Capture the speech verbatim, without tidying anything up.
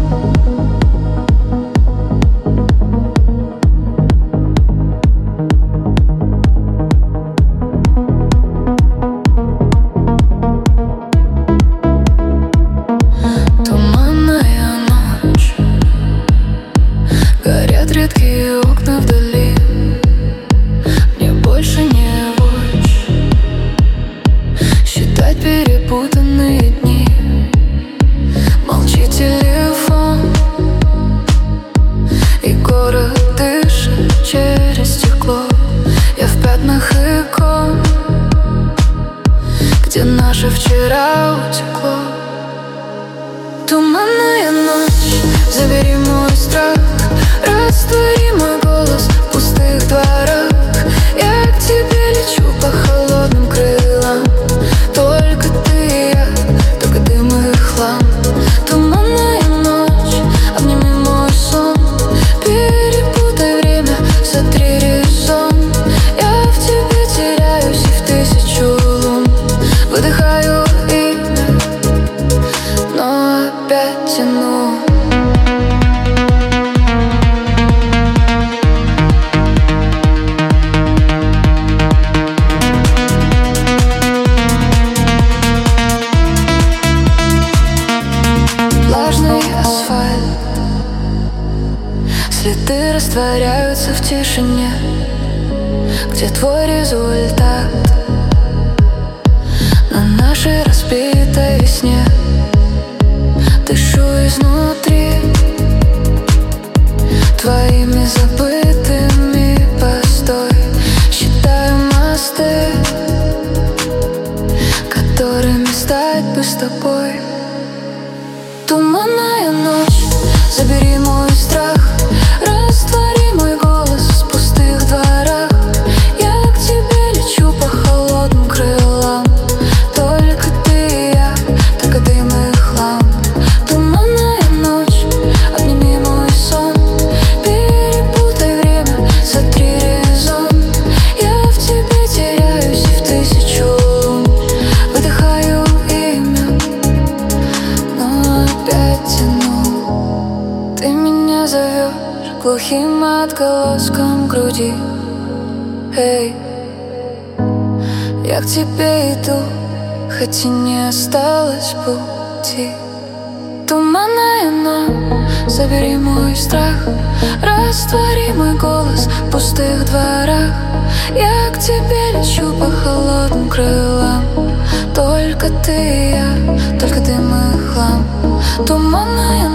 Редкие окна вдали, мне больше не вождь считать перепутанные дни. Молчит телефон, и город дышит через стекло. Я в пятнах икон, где наше вчера утекло. Туманная ночь, забери мой страх, раствори мой голос в пустых дворах. Я к тебе лечу по холодным крылам. Только ты и я, только дым и хлам. Туманная ночь, обними мой сон, перепутай время, сотри резон. Я в тебе теряюсь и в тысячу лун выдыхаю имя, но опять тяну. Влажный асфальт, следы растворяются в тишине. Где твой результат на нашей разбитой весне? Дышу изнутри твоими забытыми. Постой, считаю мосты, которыми стать бы с тобой. Туманная ночь, забери мой страх, раствори мой голос в пустых дворах. Я к тебе лечу по холодным крылам. Только ты и я, только дым и хлам. Туманная ночь, обними мой сон, перепутай время, сотри резон. Я в тебе теряюсь и в тысячу лун выдыхаю имя, но опять тяну. Ты меня зовешь глухим отголоском груди. Эй, я к тебе иду, хоть и не осталось пути. Туманная ночь, забери мой страх, раствори мой голос в пустых дворах. Я к тебе лечу по холодным крылам. Только ты и я, только дым и хлам. Туманная